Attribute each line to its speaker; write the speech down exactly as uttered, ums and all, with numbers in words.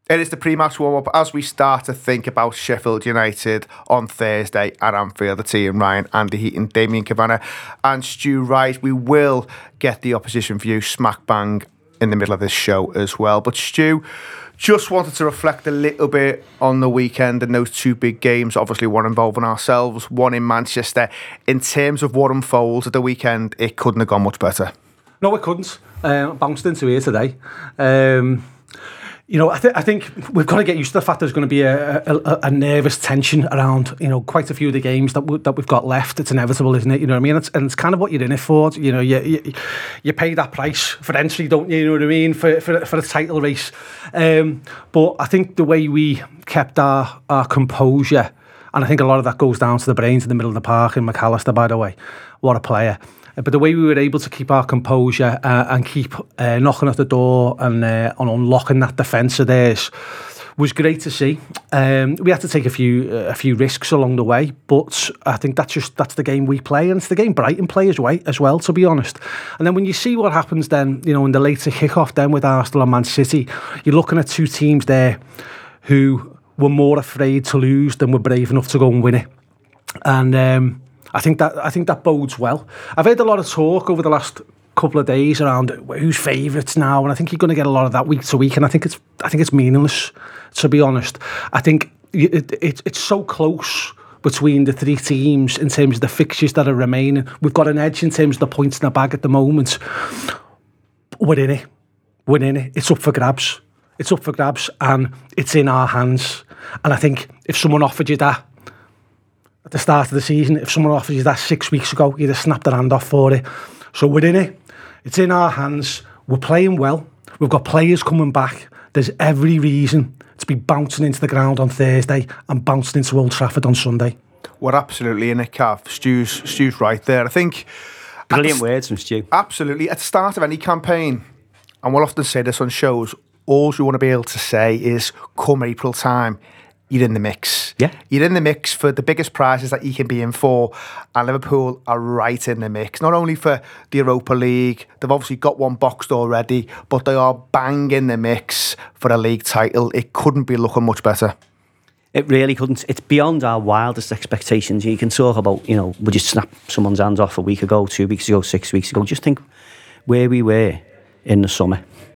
Speaker 1: It is the pre-match warm-up as we start to think about Sheffield United on Thursday at Anfield. The team, Ryan, Andy Heaton, Damien Kavanagh and Stu Wright. We will get the opposition view smack bang in the middle of this show as well. But Stu, just wanted to reflect a little bit on the weekend and those two big games, obviously one involving ourselves, one in Manchester. In terms of what unfolds at the weekend, it couldn't have gone much better.
Speaker 2: No, it couldn't. Uh, bounced into here today. Um, you know, I, th- I think we've got to get used to the fact there's going to be a, a, a nervous tension around, you know, quite a few of the games that, w- that we've got left. It's inevitable, isn't it? You know what I mean? It's, and it's kind of what you're in it for. You know, you, you, you pay that price for entry, don't you? You know what I mean? For for, for a title race. Um, but I think the way we kept our, our composure, and I think a lot of that goes down to the brains in the middle of the park in McAllister, by the way. What a player. But the way we were able to keep our composure uh, and keep uh, knocking at the door and, uh, and unlocking that defence of theirs was great to see. Um, we had to take a few uh, a few risks along the way, but I think that's just that's the game we play, and it's the game Brighton play as well, as well, to be honest. And then when you see what happens then, you know, in the later kick-off then with Arsenal and Man City, you're looking at two teams there who were more afraid to lose than were brave enough to go and win it. And um, I think that I think that bodes well. I've heard a lot of talk over the last couple of days around who's favourites now, and I think you're going to get a lot of that week to week. And I think it's I think it's meaningless, to be honest. I think it, it, it's so close between the three teams in terms of the fixtures that are remaining. We've got an edge in terms of the points in the bag at the moment. We're in it. We're in it. It's up for grabs. It's up for grabs, and it's in our hands. And I think if someone offered you that at the start of the season, if someone offered you that six weeks ago, you'd have snapped their hand off for it. So we're in it. It's in our hands. We're playing well. We've got players coming back. There's every reason to be bouncing into the ground on Thursday and bouncing into Old Trafford on Sunday.
Speaker 1: We're absolutely in it, Cav. Stu's, Stu's right there. I think...
Speaker 3: Brilliant words from Stu.
Speaker 1: Absolutely. At the start of any campaign, and we'll often say this on shows, all you want to be able to say is, come April time, you're in the mix.
Speaker 3: Yeah.
Speaker 1: You're in the mix for the biggest prizes that you can be in for. And Liverpool are right in the mix. Not only for the Europa League, they've obviously got one boxed already, but they are bang in the mix for a league title. It couldn't be looking much better.
Speaker 3: It really couldn't. It's beyond our wildest expectations. You can talk about, you know, would you snap someone's hands off a week ago, two weeks ago, six weeks ago? Just think where we were in the summer.